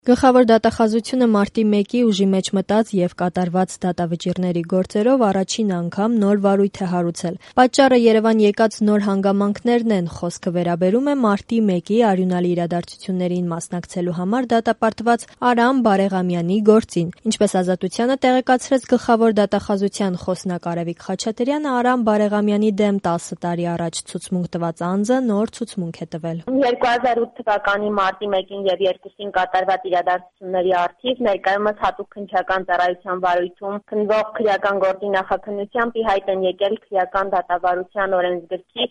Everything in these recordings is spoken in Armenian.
Գլխավոր դատախազությունը մարտի 1-ի ուժի մեջ մտած և կատարված դատավճիռների գործերով առաջին անգամ նոր վարույթ է հարուցել։ Պատճառը Երևան եկած նոր հանգամանքներն են, խոսքը վերաբերում է մարտի 1-ի արյունալի իրադարձություններին մասնակցելու համար դատապարտված Արամ Բարեղամյանի գործին։ Ինչպես Ազատությանը տեղեկացրեց գլխավոր դատախազության խոսնակ Արևիկ Խաչատրյանը, Արամ Բարեղամյանի դեմ 10 տարի առաջ ցուցմունք տված անձը նոր ցուցմունք է տվել։ 2008 թվականի մարտի 1-ին և 2-ին կատարված իրադարձությունների առթիվ ներկայումս հատուկ քննչական ծառայության վարույթում քննվող քրեական գործի նախաքննությամբ ի հայտ են եկել քրեական դատավարության օրենսգրքի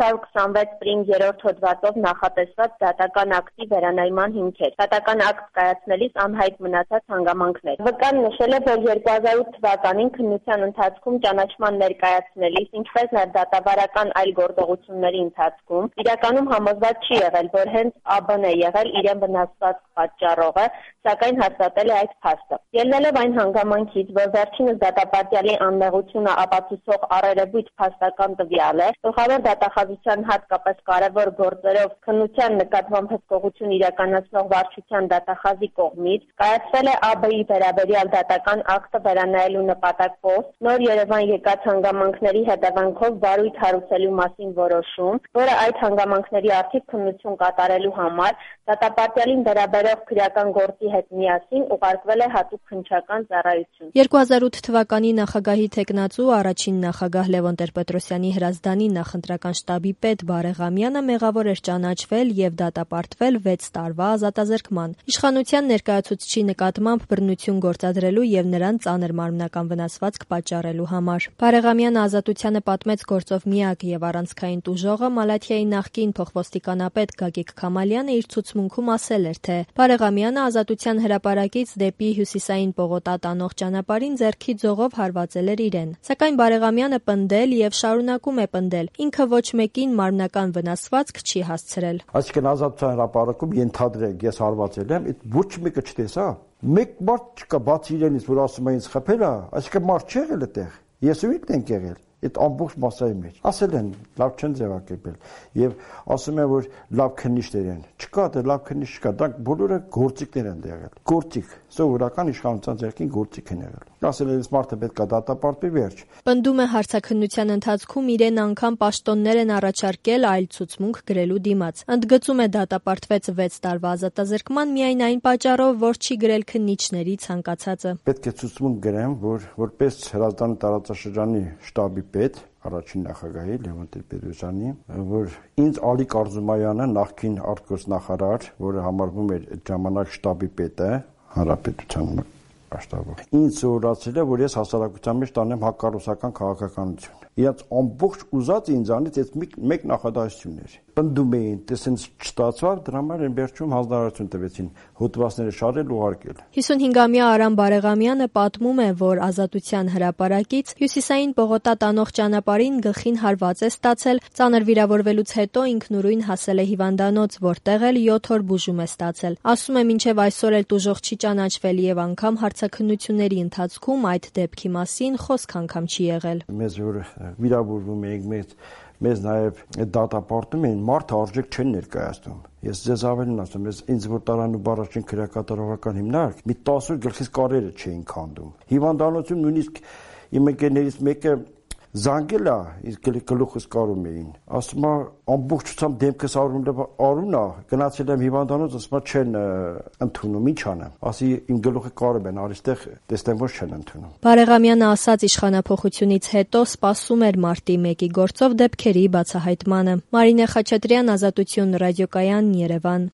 426 պրիմ 3-րդ հոդվածով նախատեսված դատական ակտի վերանայման հիմքեր, դատական ակտ կայացնելիս անհայտ մնացած հանգամանքներ։ Վկան նշել է, որ 2008 թվականին քննության ընթացքում ճանաչման ներկայացնելիս, ինչպես նաև դատավարական այլ գործողությունների ընթացքում իրականում համոզված չի եղել, որ հենց ԱԲ-ն է եղել իրեն վնասված պատճառողը, սակայն հաստատել է այդ փաստը։ Ելնելով այն հանգամանքից, որ վերջինս դատապարտյալի անմեղությունը ապացուցող առերևույթ փաստական տվյալ է, գլխավոր դատախազության հատկապես կարևոր գործերով քննության նկատմամբ հսկողություն իրականացնող վարչության դատախազի կողմից կայացվել է ԱԲ-ի վերաբերյալ դատական ակտը վերանայելու նպատակով նոր Երևան եկած հանգամանքների հետևանքով վարույթ հարուցելու մասին որոշում, որը այդ հանգամանքների առթիվ քննություն կատարելու համար դատապարտյալին վերաբերող քրեական գործի հետ միասին ուղարկվել է հատուկ քննչական ծառայություն։ 2008 թվականի նախագահի թեկնածու առաջին նախագահ Լևոն Տեր-Պետրոսյանի հրազդանի նախընտրական շտաբի պետ Բարեղամյանը մեղավոր էր ճանաչվել և դատապարտվել 6 տարվա ազատազրկման։ Իշխանության ներկայացուցչի նկատմամբ բռնություն գործադրելու և նրան ծանր մարմնական վնասվածք պատճառելու համար։ Բարեղամյանը Ազատությանը պատմեց գործով միակ և առանցքային տուժողը Մալաթիայի նախկին փոխոստիկանապետ Գագիկ Քամալյանը իր ցուցմունքում ասել էր, թե Բարեղամյանը Ազատության հրապարակից դեպի Հյուսիսային պողոտա տանող ճանապարհին ձեռքի ձողով հարվածել էր իրեն։ Սակայն Բարեղամյանը պնդել և շարունակում է պնդել, ինքը ոչ մեկին մարմնական վնասվածք չի հասցրել։ Այսինքն Ազատության հրապարակում ենթադրենք ես հարվածել եմ, այդ ոչ մեկը չտեսա։ Մեկ մարդ չկա բացի իրենից, որ ասում է ինձ խփել է, այսինքն մարդ չի եղել այդտեղ։ Ես ու ինքն ենք եղել այդ ամբողջ մասայի մեջ։ Ասել են լավ չեն ձևակերպել եւ ասում են որ լավ քննիչներ են։ Չկա դա լավ քննիչ չկա, դրանք բոլորը գործիքներ են եղել։ Գործիք, սովորական իշխանության ձեռքին գործիք են եղել։ Ասել են մարդը պետք է դատապարտվի վերջ։ Պնդում է հարցաքննության ընթացքում իրեն անգամ պաշտոններ են առաջարկել այլ ցուցմունք գրելու դիմաց։ Ընդգծում է դատապարտվեց 6 տարվա ազատազրկման միայն այն պատճառով, որ չի գրել քննիչների ցանկացածը։ Պետք է ցուցմունք գրեմ, որ որպես հրազդանի տարածաշրջանի շտաբի պետ առաջին նախագահի Լևոն Տեր-Պետրոսյանի, որ ինձ Ալիկ Արզումայանը նախկին արտգործնախարար, որը համարվում էր այդ ժամանակ շտաբի պետը հանրապետության շտաբը, ինձ սովորացրել է, որ ես հասարակության մեջ տանեմ հակառուսական քաղաքականություն։ Իրաց ամբողջ ուզած ինձանից այդ մեկ նախադասությունն էր։ Պնդում էին, տեսենց չստացավ, դրա համար են վերջում հանձնարարություն տվեցին հոդվածները շարել ու ուղարկել։ 55-ամյա Արամ Բարեղամյանը պատմում է, որ Ազատության հրապարակից Հյուսիսային պողոտա տանող ճանապարհին գլխին հարված է ստացել, ծանր վիրավորվելուց հետո ինքնուրույն հասել է հիվանդանոց, որտեղ էլ 7 օր բուժում է ստացել։ Ասում է, մինչև այսօր էլ տուժող չի ճանաչվել եւ անգամ հարցաքննությունների ընթացքում այդ դեպքի մասին խոսք անգամ չի եղել։ Մեզ որ վիրավորվում էինք, մեզ նաև դատապարտում էին, մարդը արժեք չեն ներկայացնում։ Ես ձեզ ավելին ասում, ինձ որ տարան ու բառաշեն քրեակատարողական հիմնարկ, մի 10 օր գլխիս կարերը չէին քանդում։ Հիվանդանոցում նույնիսկ իմ ընկերներից մեկը զանգել է, իսկ գլուխս կարում էին։ Ասում է ամբողջությամբ դեմքս արուն է, գնացել եմ հիվանդանոց, ասում է չեն ընդունում, ինչ անեմ։ Ասի իմ գլուխը կարում են, արիստեղ տեսնեմ որ չեն ընդունում։ Բարեղամյանը ասաց իշխանափոխությունից հետո սպասում էր մարտի 1-ի գործով դեպքերի բացահայտմանը։ Մարինե Խաչատրյան, Ազատություն, ռադիոկայան, Երևան։